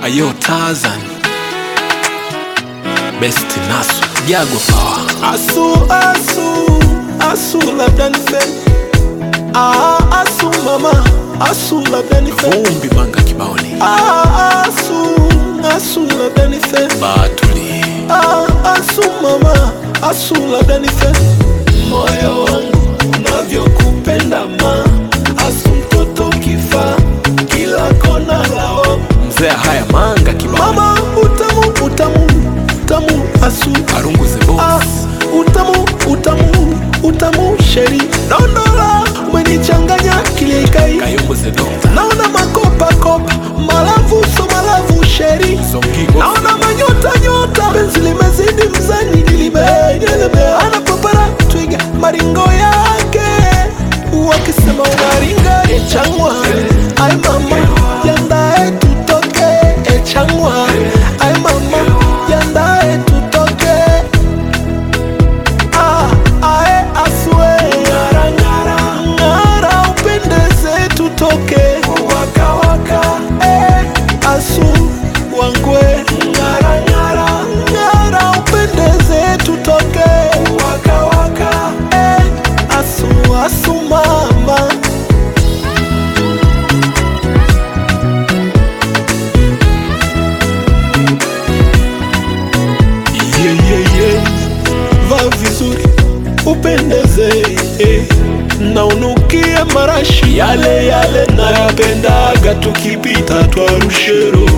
Ayo Tarzan Best Nasu Jago Power. Asu labda nife. Asu mama, asu labda nife. Vumbi manga kibaoni. Asu labda nife. Batuli. Asu mama, asu labda nife. Moyo wangu unavyokupenda ma. Asu mtoto kifa kila kona lao. Mzee haya manga kibaoni. Mama utamu asu Arungu the boss. Utamu sheri Dondola umenichanganya kilikai. Kayombo the doctor. Naona makopa malavu sheri. Zongigo. Naona nyota benzi limezidi mzani nilime anapopara twiga maringo yake wakisema unaringa echangwa. Ay mama yandae tutoke echangwa. Ay mama yandae tutoke. Ngara upendeze tutoke waka asu wangwe. Ngara upendeze tutoke waka asu mama. Va vizuri upendeze na unukie marashi yale nayapendaga tukipita twarushero.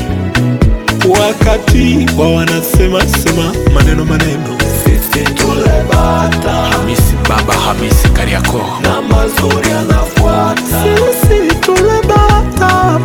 Wakati wa wanasema maneno sisi tulebata. Hamisi baba Hamisi Kariako na mazuri anafuata. Sisi tulebata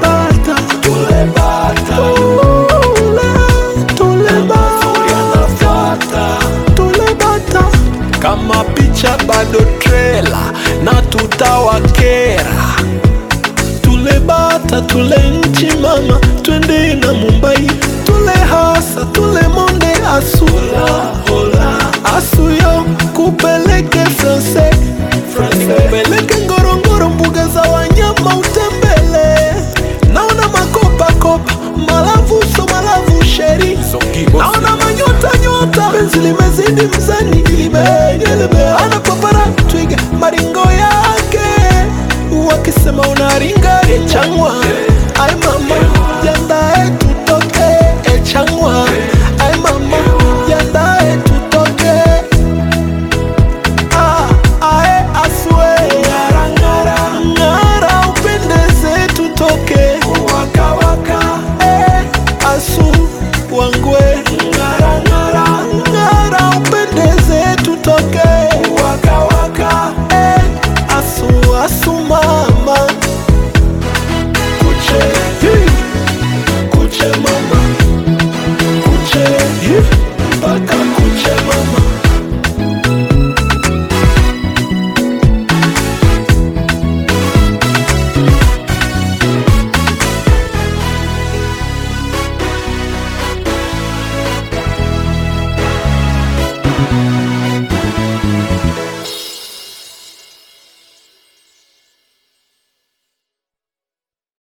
kama picha bado trailer na tutawakera. Tulebata tule nchi mama twende na Mumbai. Tule hasa tule monde asula asu yo kupeleke France kupeleke Ngorongoro mbuga za wanyama utembele. Naona makopa malavu sheri. Naona nyota benzi limezidi mzani nilime anapopara twiga maringo yake wakisema unaringa echangwa. Ay mama yandae